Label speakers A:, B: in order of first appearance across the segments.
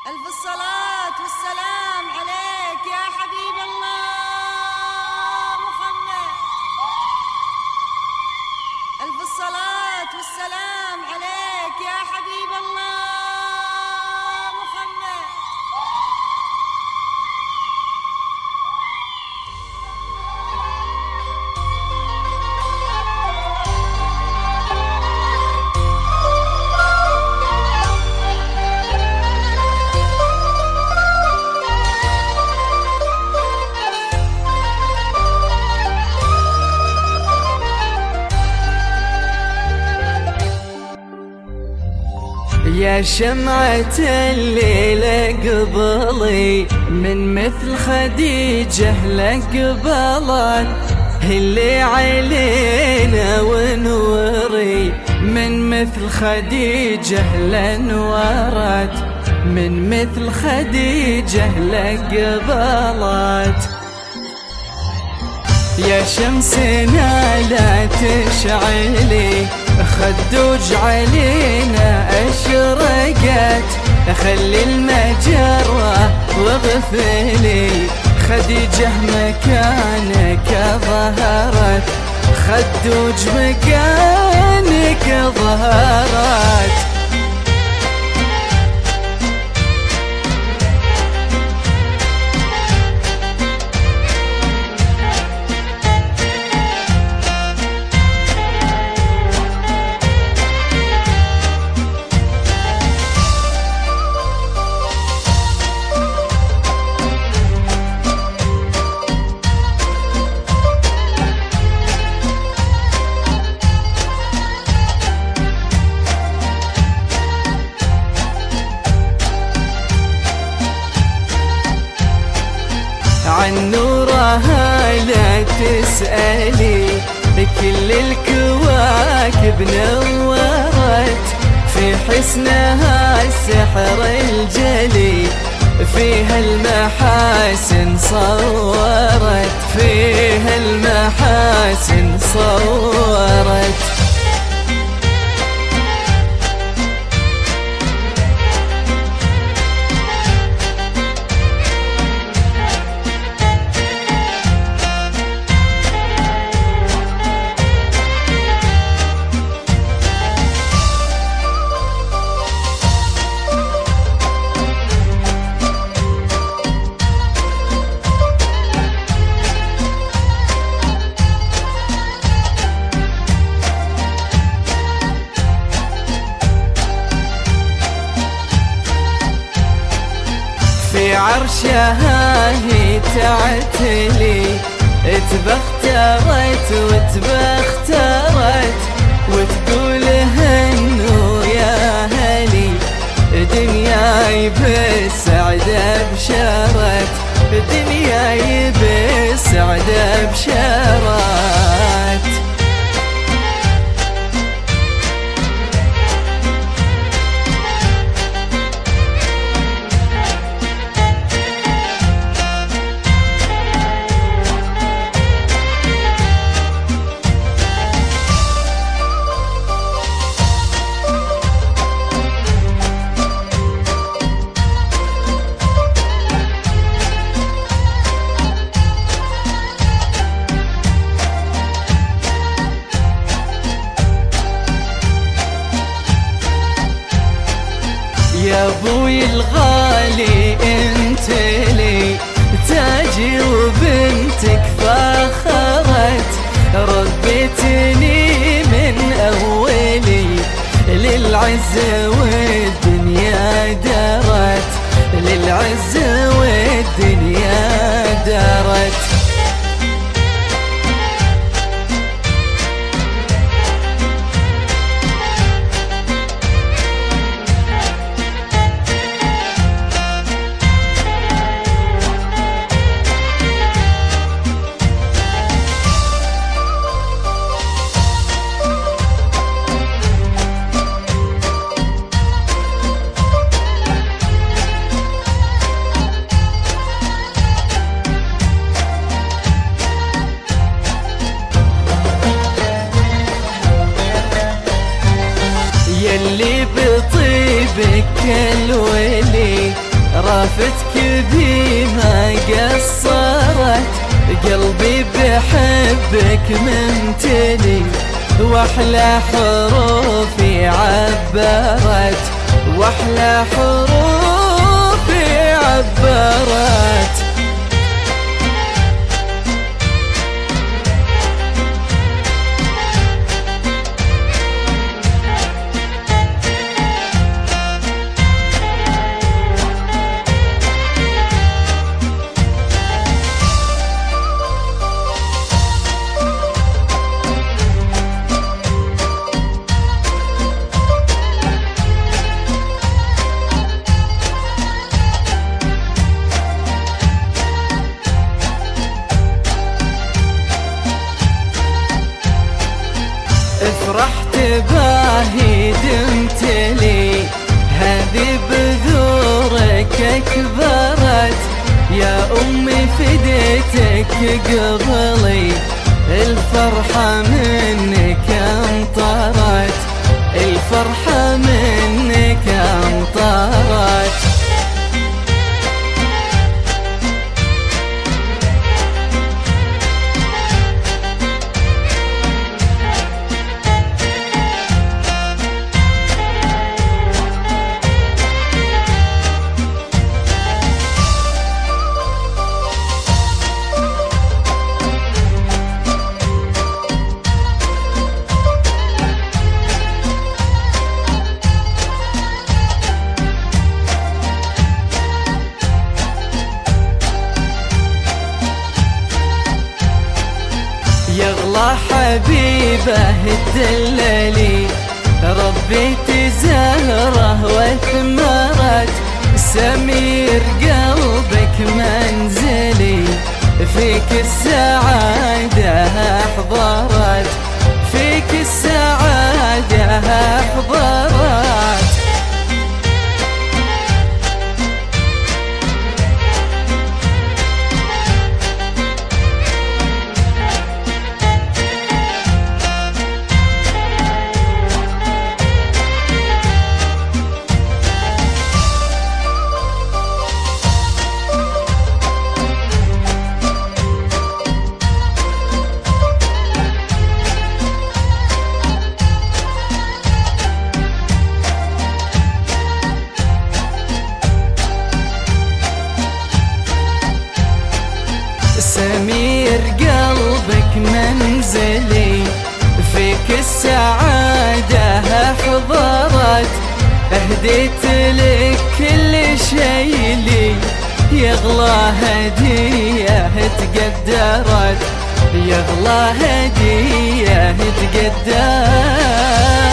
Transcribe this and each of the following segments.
A: ألف الصلاة والسلام عليك يا حبيب الله محمد. ألف الصلاة والسلام عليك يا حبيب الله محمد.
B: يا شمعة الليلة قبلي من مثل خديجة لقبلت، اللي علينا ونوري من مثل خديجة لنورت، من مثل خديجة لقبلت. يا شمسنا لا تشعلي خدوج علينا أشرقت، خلي المجرة واغفلي خديجة مكانك ظهرت، خدوج مكانك ظهرت. عن نورها لا تسألي كل الكواكب نورت، في حسنها السحر الجلي فيها المحاسن صورت، فيها المحاسن صورت. في عرشها هي تعتلي تبخترت وتبخترت، وتقول هنو يا هلي دنياي بالسعد ابشرت، دنياي بالسعد ابشرت. يا ابوي الغالي انت لي تاجي وبنتك فاخرت، ربيتني من اولي للعز والدنيا دارت، للعز والدنيا دارت. يلي بطيبك الولي وقفتك بي ما قصرت، قلبي بحبك ممتلي واحلى حروفي عبرت، واحلى حروفي عبرت. فرحت باهي دمتلي هذي بذورك اكبرت، يا امي فديتك قبلي الفرحة منك امطرت، الفرحة منك امطرت. يغلى حبيبه الدلالي ربيت زهره واثمرت، سمير قلبك منزلي فيك السعادة احضرت، فيك السعادة احضرت. سمير قلبك منزلي فيك السعادة احضرت، اهديت لك كل شي لي يغلى هدية تقدرت، يغلى هدية تقدرت.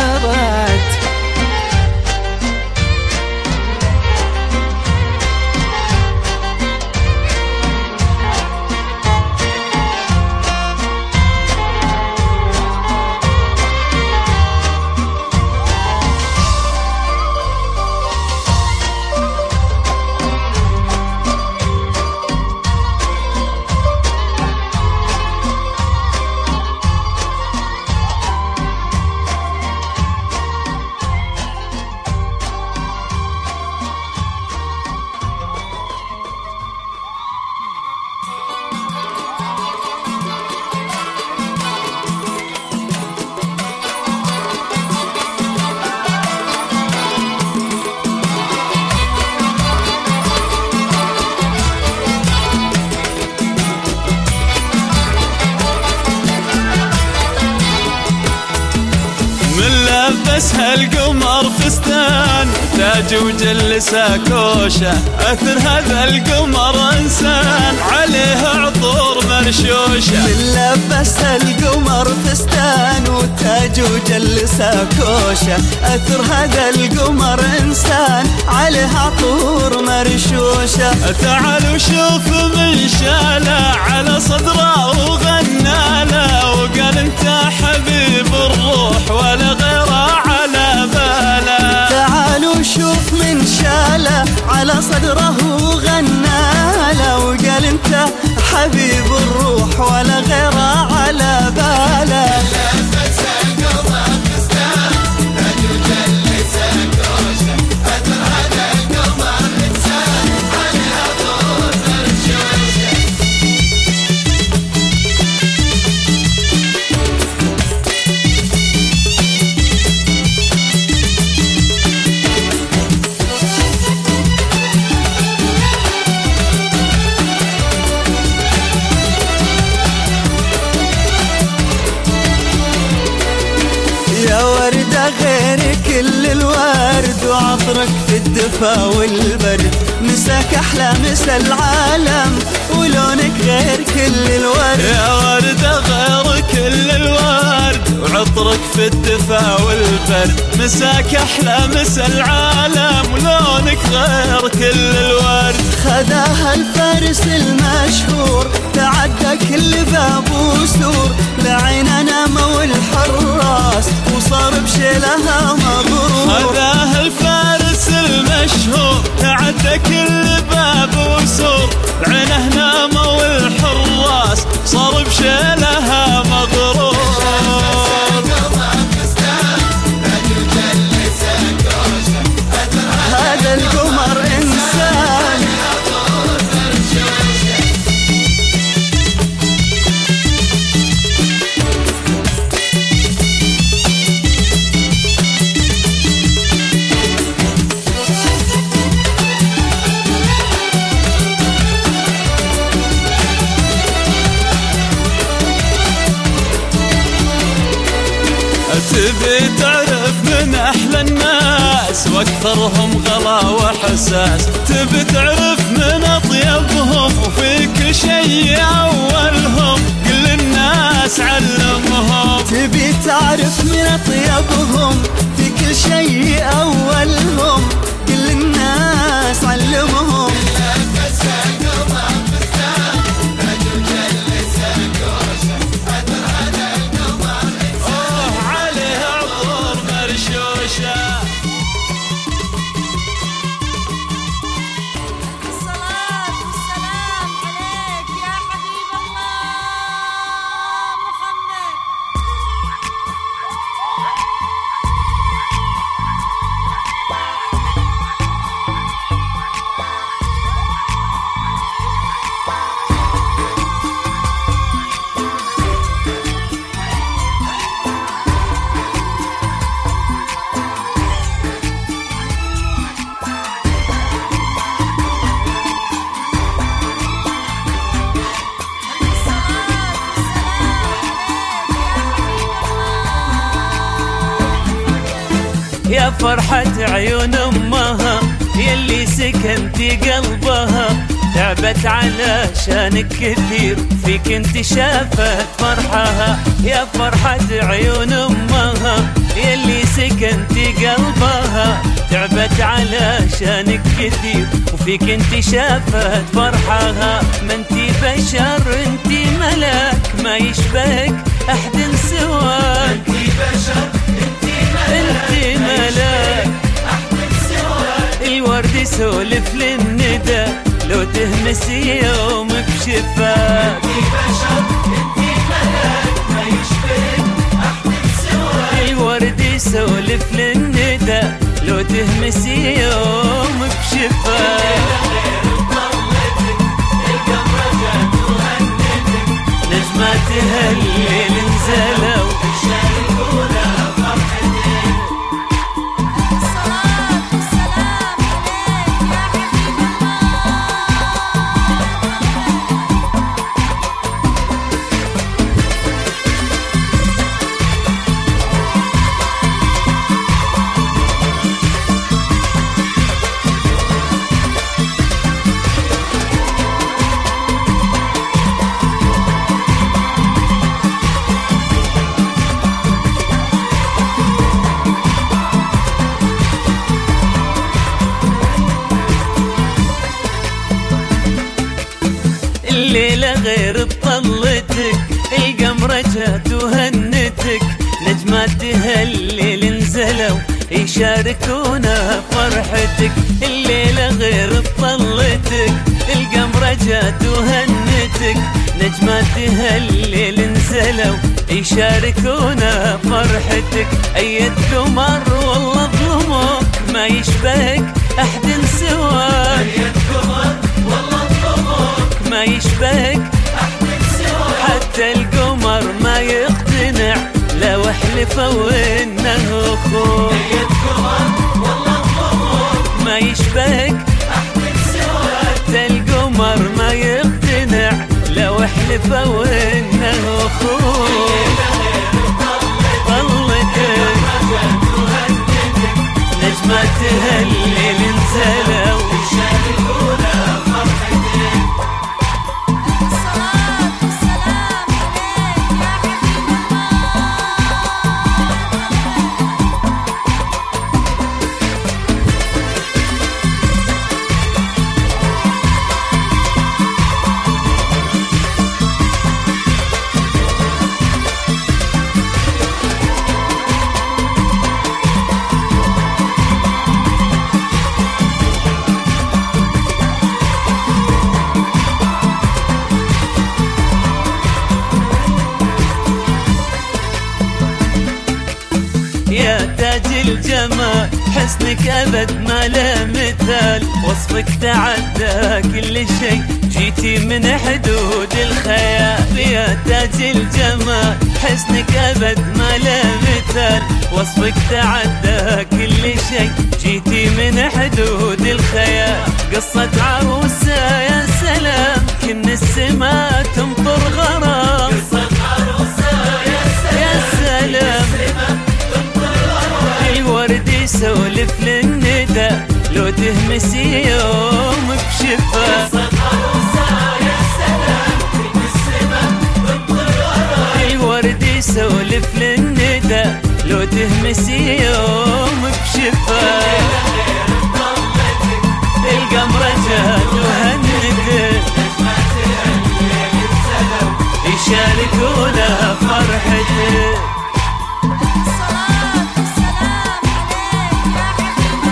C: لبس هالقمر فستان تاج وجلسه كوشه، اثر هذا القمر انسان عليه عطور مرشوشه.
B: من لبس هالقمر فستان وتاج وجلسه كوشه، اثر هذا القمر انسان عليه عطور مرشوشه.
C: تعالوا شوف من شاله على صدره وغناله، وقال انت حبيب الروح ولا غيره على باله.
B: تعالوا شوف من شاله على صدره وغناله، وقال انت حبيب الروح ولا غيره على باله.
D: لبس القمر فستان تاج وجلسه كوشه، اثر هذا القمر انسان
B: كل الورد، وعطرك في الدفا والبرد مساك أحلى مسا العالم، ولونك غير كل الورد.
C: يا وردة غير كل الورد، وعطرك في الدفا والبرد مساك أحلى مسا العالم، ولونك غير كل الورد.
B: خذاها الفارس المشهور تعدى كل باب وسور، لعين نام والحراس وصار بشيلها مغرور.
C: خذاها الفارس المشهور تعدى كل باب وسور، لعينه نام والحراس صار بشيلها مغرور.
B: هذا القمر إنسان
C: تبي تعرف من أحلى الناس واكثرهم غلا وحساس، تبي تعرف من أطيبهم وفي كل شيء أولهم، كل الناس علمهم.
B: تبي تعرف من أطيبهم في كل شيء أولهم، كل الناس علمهم.
A: الصلاة والسلام عليك يا حبيب الله محمد.
E: يا فرحة عيون أمها يلي سكنتي قلبها، تعبت علشانك كثير فيك انت شافت فرحها. يا فرحة عيون أمها يلي سكنتي قلبها، تعبت علشانك كثير وفيك انت شافت فرحها. ما انتي بشر انتي ملاك، ما يشبهك أحد سواك. انتي بشر انتي ملاك، الورد يسولف للندى لو تهمس يوم بشفاك. انتي بشر انتي ملاك، ما يشبهك أحد سواك. الورد يسولف للندى لو تهمس يوم بشفاك. نجماتها الليل نزلوا يشاركونا فرحتك.
A: الصلاة والسلام عليك يا حبيب
E: الليلة غير بطلتك، القمرة جات وهنتك، نجماتها الليل نزلوا يشاركونا فرحتك. الليلة غير بطلتك، القمرة جات وهنتك، نجماتها الليل نزلوا يشاركونا فرحتك. أيد قمر والله ظلمك، ما يشبهك أحد سواك. أيد قمر والله ظلمك، ما يشبهك أحد سواك. حتى القمر ما يقتنع لو حلفوا وإنه أخوك. أيد قمر والله ظلمك، ما يشبهك أحد سواك. حتى القمر ما يقتنع لو حلفوا وإنه أخوك. طلتك يا تاج الجمال، حسنك أبد ما له مثال، وصفك تعدى كل شيء، جيتي من حدود الخيال. يا تاج الجمال، حسنك أبد ما له مثال، وصفك تعدى كل شيء، جيتي من حدود الخيال. قصة عروسة يا سلام، كن السما تمطر غرام،
D: قصة عروسة يا
E: سلام، الورد يسولف للندى، لو تهمسي يوم بشفا.
D: قصة عروسة يا سلام، كن السما تمطر غرام،
E: الورد يسولف للندى، لو تهمسي يوم بشفا. القمرة جات وهنت، يشاركونا فرحته.
A: الصلاة والسلام عليك يا حبيب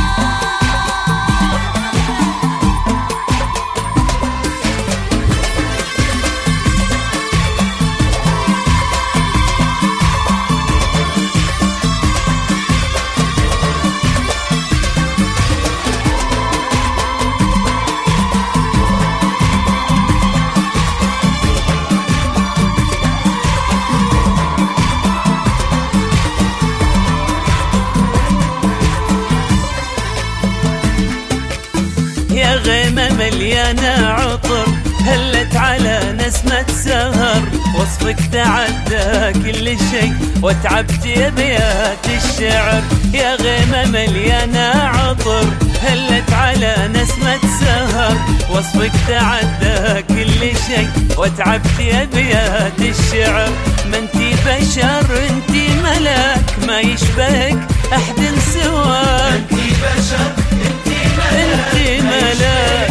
E: يا غيمة مليانة عطر، هلت على نسمة سهر، وصفك تعدى كل شيء، وتعبت أبيات الشعر. يا غيمة مليانة عطر، هلت على نسمة سهر، وصفك تعدى كل شيء، وتعبت أبيات الشعر. ما انتي بشر انتي ملاك، ما يشبهك أحد سواك،
D: انتي بشر
E: انتي ملاك،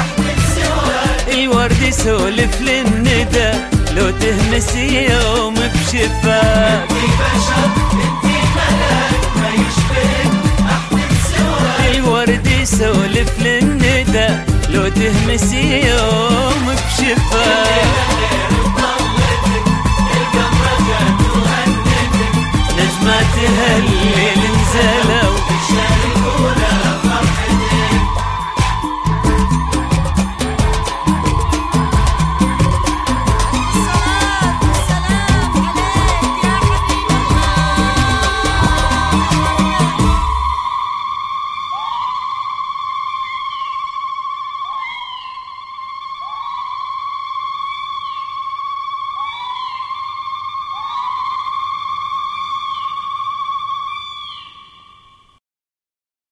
E: الورد يسولف للندى، لو تهمسي يوم بشفاك.
D: انتي بشر انتي ملاك، ما يشبهك أحد سواك،
E: الورد يسولف للندى، لو تهمسي يوم بشفاك.
D: القمرة جات وهنتك،
E: نجمة تهلي